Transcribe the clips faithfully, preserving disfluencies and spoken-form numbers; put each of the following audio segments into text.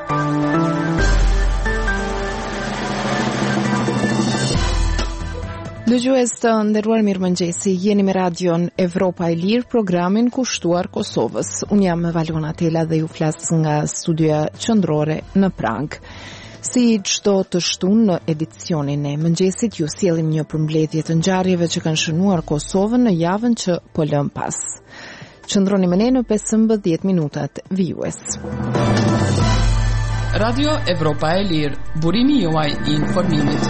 Dëgjues të nderuar, mirëmëngjesi, jeni me radion Evropa e Lirë, programin kushtuar Kosovës. Unë jam Valona Tela dhe ju flas nga studioja qendrore në Prag. Si çdo të shtunë në edicionin e mëngjesit, ju sjellim një përmbledhje të ngjarjeve që kanë shënuar Kosovën në javën që po lëm pas. Qëndroni me ne në pesëmbëdhjetë minutat vijues. Radio Evropa e Lirë, burimi juaj i informimit.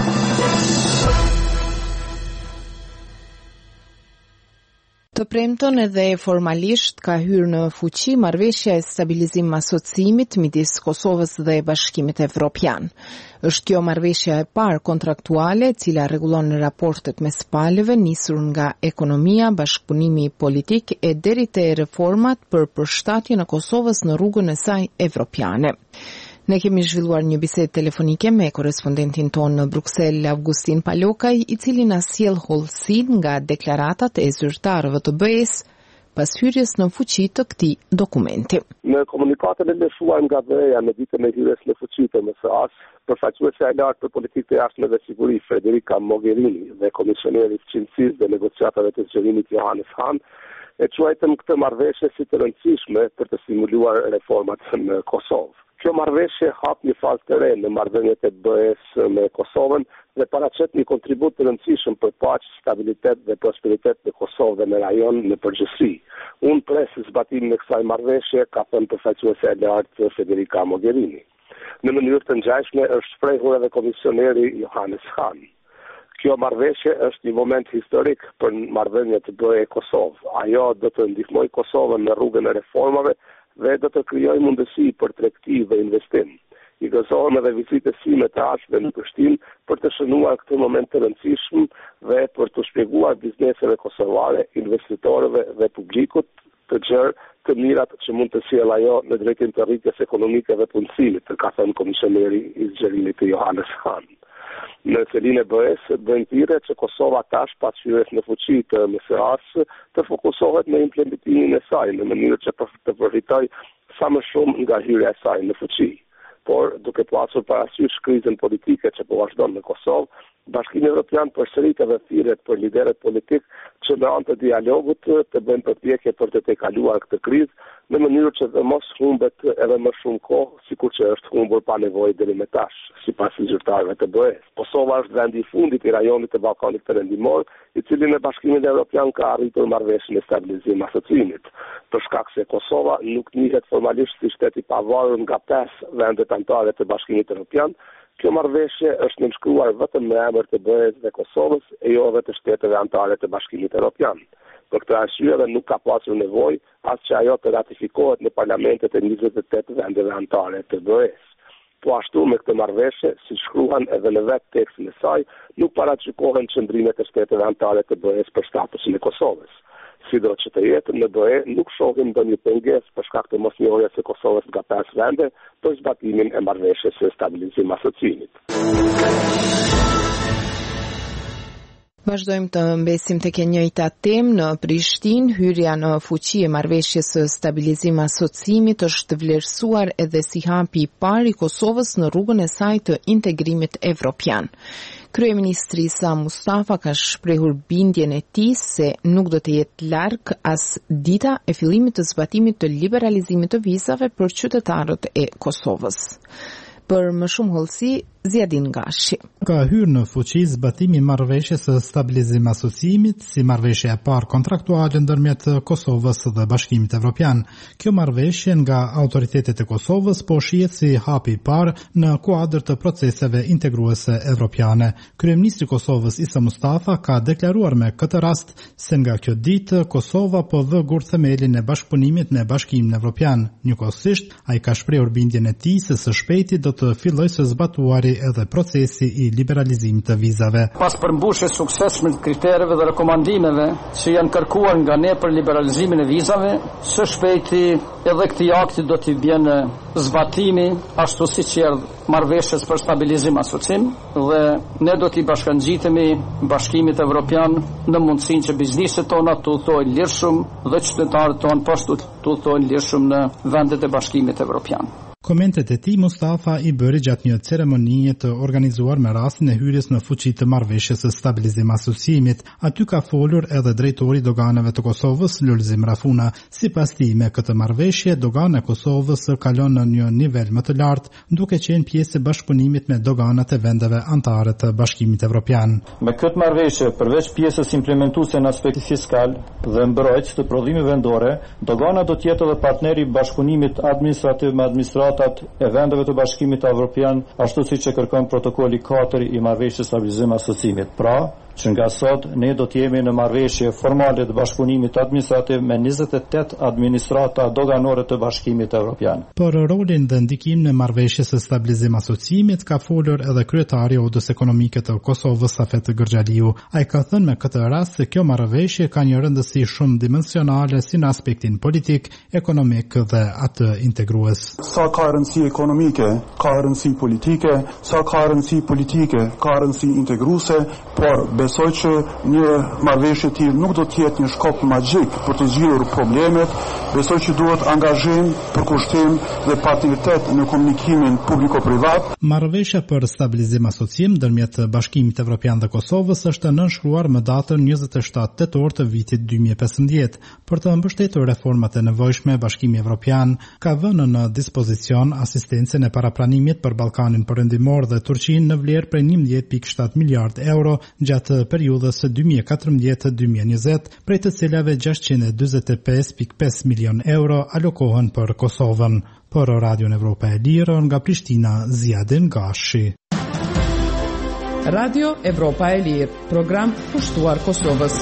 Të premton edhe formalisht ka hyrë në fuqi marrëveshja e stabilizim asociimit midis Kosovës dhe Bashkimit Evropian. Është kjo marrëveshja e parë kontraktuale e cila rregullon raportet mes palëve, nisur nga ekonomia, bashkëpunimi politik e deri te reformat për përshtatjen e Kosovës në rrugën e saj evropiane. Ne kemi zhvilluar një bisedë telefonike me korrespondentin tonë në Bruksel, Augustin Palokaj, i cili na sjell hollësinë nga deklaratat e zyrtarëve të B E-s pas hyrjes në fuqi të këtij dokumenti. Në komunikatin e lëshuar nga B E-ja në ditën e hyrjes në fuqi të M S A-s, përfaqësuesja e lartë për politikë të jashtme dhe siguri Federica Mogherini dhe komisioneri i fqinësisë dhe negociatave të zgjerimit Johannes Hahn e quajtën këtë marrëveshje si të rëndësishme për të stimuluar reformat në Kosovë. Kjo marrëveshje hap një fazë të re në marrëdhëniet e B E-s me Kosovën dhe paraqet një kontribut të rëndësishëm për paqë, stabilitet dhe prosperitet në Kosovë dhe në rajon në përgjithësi. Unë pres zbatimin e kësaj marrëveshje, ka thënë përfaqësuesja e lartë Federica Mogherini. Në mënyrë të ngjashme është shprehur edhe komisioneri Johannes Hahn. Kjo marrëveshje është një moment historik për marrëdhëniet B E-Kosovë. Ajo do të ndihmojë Kosovën në rrugën e reformave dhe do të krijojë mundësi për tregti dhe investim. I gëzohem edhe vizitës sime të ardhshme në Prishtinë për të shënuar këtë moment të rëndësishëm dhe për të shpjeguar bizneseve kosovare, investitorëve dhe publikut të gjerë të mirat që mund të sjellë ajo në drejtim të rritjes ekonomike dhe punësimit, ka thënë komisioneri i zgjerimit të Johannes Hahn. Në selinë e B E-s bëjnë thirrje që Kosova tash pas hyrjes në fuqi të M S A-s të fokusohet në implementimin e saj në mënyrë që të përfitojë sa më shumë nga hyrja e saj në fuqi. Por duke pasur parasysh krizën politike që po vazhdon në Kosovë, Bashkimi Evropian përsërit edhe thirrjet për liderët politik që në anë të dialogut të bëjnë përpjekje për të tejkaluar këtë krizë në mënyrë që të mos humbet edhe më shumë kohë, sikur që është humbur pa nevojë deri më tash, sipas zyrtarëve të B E-s. Kosova është vendi i fundit i rajonit të Ballkanit Perëndimor, i cili në Bashkimin Evropian ka arritur marrëveshjen e stabilizim asociimit. Për shkak se Kosova nuk njihet formalisht si shtet i pavarur nga pesë vendet anëtare të Bashkimit Evropian, kjo marrëveshje është nënshkruar vetëm në emër të B E-s dhe Kosovës e jo edhe të shteteve anëtare të Bashkimit Evropian. Për këtë arsye dhe nuk ka pasur nevojë as që ajo të ratifikohet në parlamentet e njëzet e tetë vendeve anëtare të B E-s. Po ashtu me këtë marrëveshje, si shkruan edhe në vetë tekstin e saj, nuk paraqykohen qëndrimet e shteteve anëtare të B E-s për statusin e Kosovës. Sido që të jetë në B E nuk shohim ndonjë pengesë për shkak të mosnjohjes së Kosovës nga pesë vende për zbatimin e marrëveshjes së stabilizim asociimit. Vazhdojmë të mbesim tek e njëjta temë në Prishtinë. Hyrja në fuqi e marrëveshjes së stabilizim asociimit është vlerësuar edhe si hapi i parë i Kosovës në rrugën e saj të integrimit evropian. Kryeministri Sa Mustafa ka shprehur bindjen e tij se nuk do të jetë larg as dita e fillimit të zbatimit të liberalizimit të vizave për qytetarët e Kosovës. Për më shumë hollësi, Zjadin Gashi. Ka hyrë në fuqi zbatimi i marrëveshjes së stabilizim asociimit si marrëveshje e parë kontraktuale ndërmjet Kosovës dhe Bashkimit Evropian. Kjo marrëveshje nga autoritetet e Kosovës po shihet si hapi i parë në kuadër të proceseve integruese evropiane. Kryeministri i Kosovës Isa Mustafa ka deklaruar me këtë rast se nga kjo ditë Kosova po vë gur themelin e bashkëpunimit me Bashkimin Evropian. Njëkohësisht, ai ka shprehur bindjen e tij se së shpejti do të fillojë së zbatuari edhe procesi i liberalizimit të vizave. Pas përmbushjes suksesshme të kritereve dhe rekomandimeve që janë kërkuar nga ne për liberalizimin e vizave, së shpejti edhe këtij akti do t'i vjen zbatimi, ashtu siç erdhë marrëveshjes për stabilizim asociim, dhe ne do t'i bashkangjitemi Bashkimit Evropian në mundësinë që bizneset tona të udhtojnë lirshëm dhe qytetarët tonë po ashtu të udhtojnë lirshëm në vendet e Bashkimit Evropian. Komentet e tij Mustafa i bëri gjatë një ceremonie të organizuar me rastin e hyrjes në fuqi të marrëveshjes së stabilizim asociimit. Aty ka folur edhe drejtori i doganave të Kosovës, Lulzim Rafuna. Sipas tij, me këtë marrëveshje, dogana e Kosovës kalon në një nivel më të lartë, duke qenë pjesë e bashkëpunimit me doganat e vendeve anëtare të Bashkimit Evropian. Me këtë marrëveshje, përveç pjesës implementuese në aspekti fiskal dhe mbrojtës të prodhimeve vendore, dogana do të jetë edhe partneri i bashkëpunimit administrativ me administratat e vendeve të Bashkimit Evropian, ashtu siç e kërkon protokolli katër i marrëveshjes stabilizim asociimit. Pra, që nga sot ne do të jemi në marrëveshje formale të bashkëpunimit administrativ me njëzet e tetë administrata doganore të Bashkimit Evropian. Për rolin dhe ndikimin e marrëveshjes së stabilizim asociimit ka folur edhe kryetari i Odës Ekonomike të Kosovës, Safet Gërxhaliu. Ai ka thënë me këtë rast se kjo marrëveshje ka një rëndësi shumë dimensionale si në aspektin politik, ekonomik dhe atë integrues. Sa ka rëndësi ekonomike, ka rëndësi politike, sa ka rëndësi politike, ka rëndësi integruese, por besoj që një marrëveshje e tillë nuk do të jetë një shkop magjik për të zgjidhur problemet. Besoj që duhet angazhim, përkushtim dhe partneritet në komunikimin publiko-privat. Marrëveshja për stabilizim asociim ndërmjet Bashkimit Evropian dhe Kosovës është nënshkruar më datën njëzet e shtatë tetor të vitit dy mijë e pesëmbëdhjetë. Për të mbështetur reformat e nevojshme, Bashkimi Evropian ka vënë në dispozicion asistencën e parapranimit për Ballkanin Perëndimor dhe Turqinë në vlerë prej njëmbëdhjetë pikë shtatë miliard euro gjatë periudhës dy mijë e katërmbëdhjetë dy mijë e njëzet, prej të cilave gjashtëqind e dyzet e pesë pikë pesë milion euro alokohen për Kosovën. Për Radion Evropa e Lirë nga Prishtina, Ziadin Gashi. Radio Evropa e Lirë, program pushtuar Kosovës.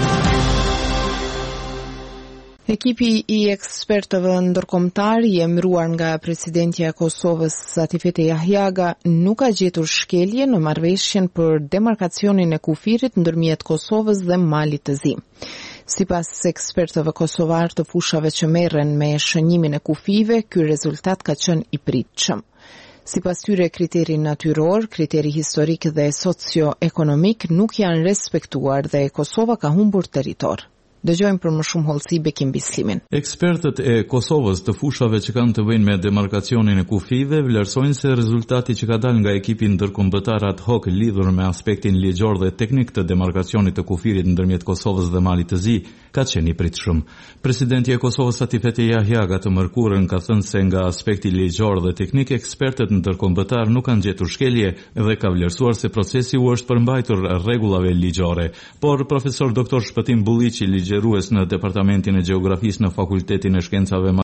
Ekipi i ekspertëve ndërkombëtar i emëruar nga presidentja e Kosovës Satifete Jahjaga nuk ka gjetur shkelje në marrëveshjen për demarkacionin e kufirit ndërmjet Kosovës dhe Malit të Zi. Sipas ekspertëve kosovar të fushave që merren me shënimin e kufive, ky rezultat ka qenë i pritshëm. Sipas tyre, kriteri natyror, kriteri historik dhe socio-ekonomik nuk janë respektuar dhe Kosova ka humbur territor. Dëgjojmë për më shumë hollësi Bekim Bislimin. Ekspertët e Kosovës të fushave që kanë të bëjnë me demarkacionin e kufive vlerësojnë se rezultati që ka dalë nga ekipi ndërkombëtar ad hoc lidhur me aspektin ligjor dhe teknik të demarkacionit të kufirit ndërmjet Kosovës dhe Malit të Zi ka qenë i pritshëm. Presidenti e Kosovës Satifete Jahjaga të mërkurën ka thënë se nga aspekti ligjor dhe teknik ekspertët ndërkombëtar nuk kanë gjetur shkelje dhe ka vlerësuar se procesi u është përmbajtur rregullave ligjore. Por profesor doktor Shpëtim Bulliqi, ligjerues në Departamentin e Gjeografisë në Fakultetin e Shkencave